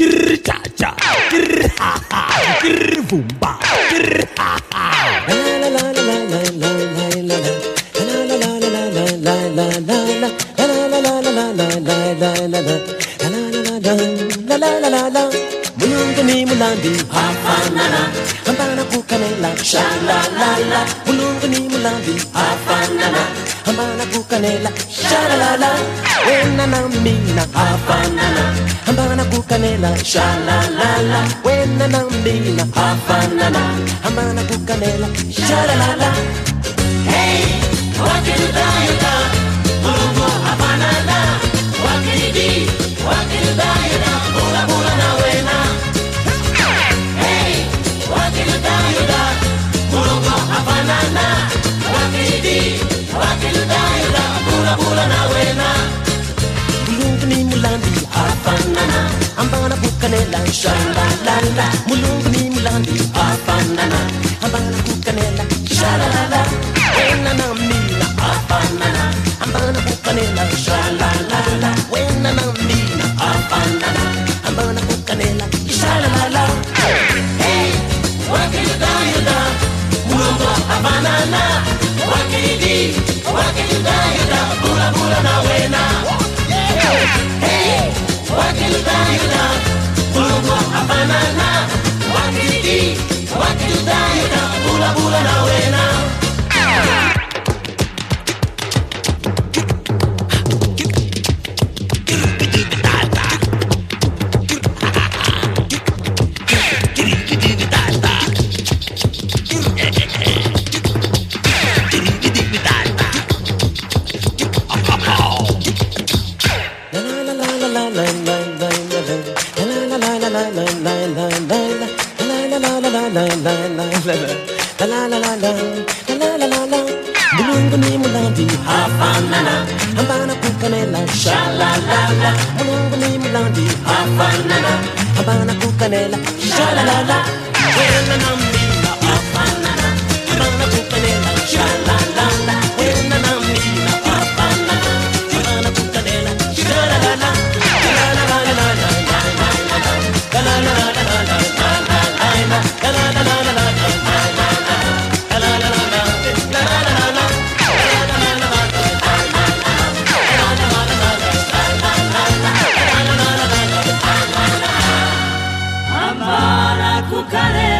grr cha cha, grr ha ha, grr boom ba, grr ha ha. La la la la la la la la la. La la la la la la la la la la. La la la la la la la la la la. La la la la la. Mulungu ni mulandi hafanana, hambana kukanela sha la la la. Mulungu ni mulandi hafanana, hambana kukanela sha la la la. Wena na mina hafanana, hambana kukanela sha la la la. Wena na mina hafanana, hambana kukanela sha la la la. Hey, wakiruda yuda, mulungu hafanana. Wakiridi, wakiruda yuda, bula bula na wena. Hey, wakiruda yuda, mulungu hafanana. Wakiridi, wakiruda yuda, bula bula na wena. Mulungu ni mulandi hafanana, hambana kukanela sha la la la. Mulungu ni mulandi hafanana, hambana kukanela sha la la la. Wena na mina hafanana, hambana kukanela sha la la la. Wena na mina hafanana, hambana kukanela sha la la la. Hey, wakiruda yuda, mulungu hafanana. Wakiridi, wakiruda yuda, bula bula na wena. Hey, wakiruda yuda, mulungu hafanana. Wakiridi, wakiruda yuda, bula bula na wena. Mulungu ni mulandi hafanana, hambana kukanela sha la la la. Mulungu ni mulandi hafanana, hambana kukanela sha la la la. Wena na mina hafanana, hambana kukanela sha la la la. Wena na mina hafanana, hambana kukanela sha la la la. La la la la la la la la la. La la la la la la la la la. La la la la la la la la. Hambana kukanela